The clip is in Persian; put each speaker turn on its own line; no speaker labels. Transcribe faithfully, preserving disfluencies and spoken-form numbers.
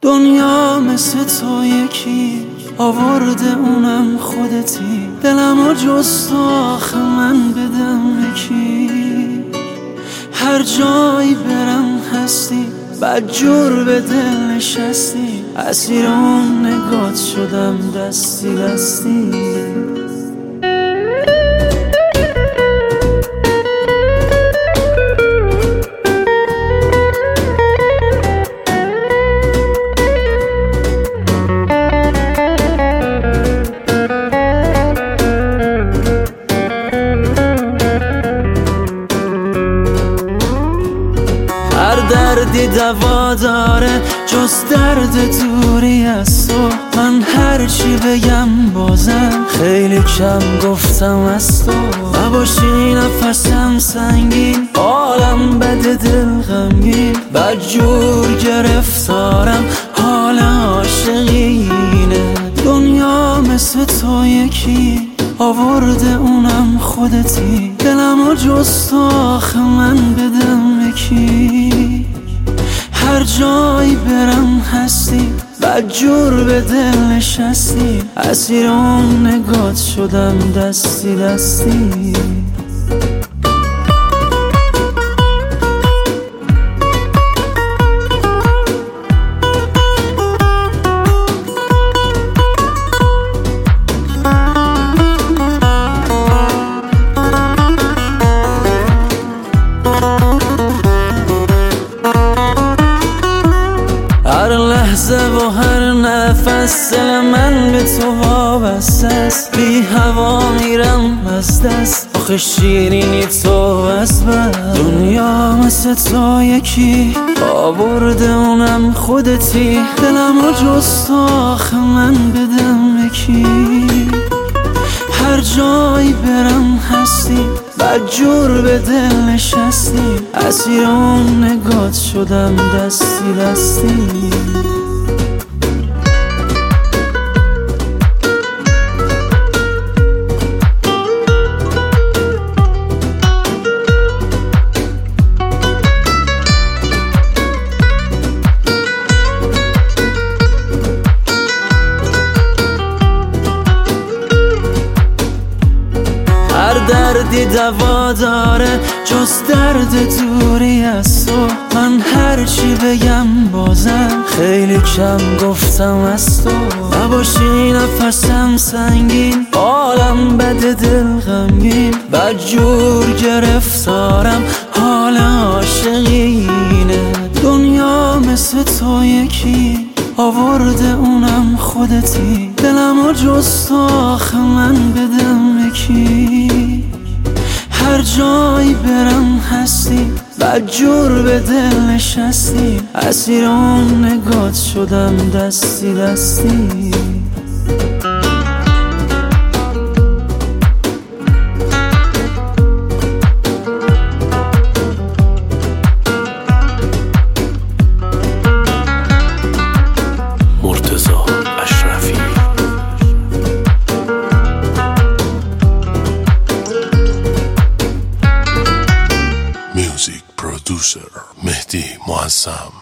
دنیا مثل تو یکی آورده اونم خودتی، دلمو جز تو آخه من بدم یکی. هر جایی برم هستی، بدجور به دل نشستی، اسیر اون نگات شدم دستی دستی. هر دردی دوا داره جز درد دوری از تو. من هرچی بگم بازم خیلی کم گفتم از تو. نباشی نفسم سنگین، حالم بده دل غمگین، بدجور گرفتارم حال عاشقینه. دنیا مثل تو یکی آورده اونم خودتی، دلمو جز تو آخه من بدم یکی. هر جایی برم هستی، بدجور به دل نشستی، اسیر اون نگات شدم دستی دستی. هر لحظه و هر نفس دل من به تو وابسته است. بی هوا میرم از دست، آخه شیرینی تو از بس. دنیا مثل تو یکی آورده اونم خودتی، دلمو جز تو آخه من بدم یکی. هر جایی برم هستی، بدجور به دل نشستی، اسیر اون نگات شدم دستی دستی. هر دردی دوا داره جز درد دوری از تو. من هرچی بگم بازم خیلی کم گفتم از تو. نباشی نفسم سنگین، حالم بده دل غمگین، بدجور گرفتارم حال عاشقینه. دنیا مثل تو یکی آورده اونم خودتی، دلمو جز تو آخه من بدم یکی. هر جایی برم هستی، بدجور به دل نشستی، اسیر اون نگات شدم دستی دستی.
Music producer مهدی معظم.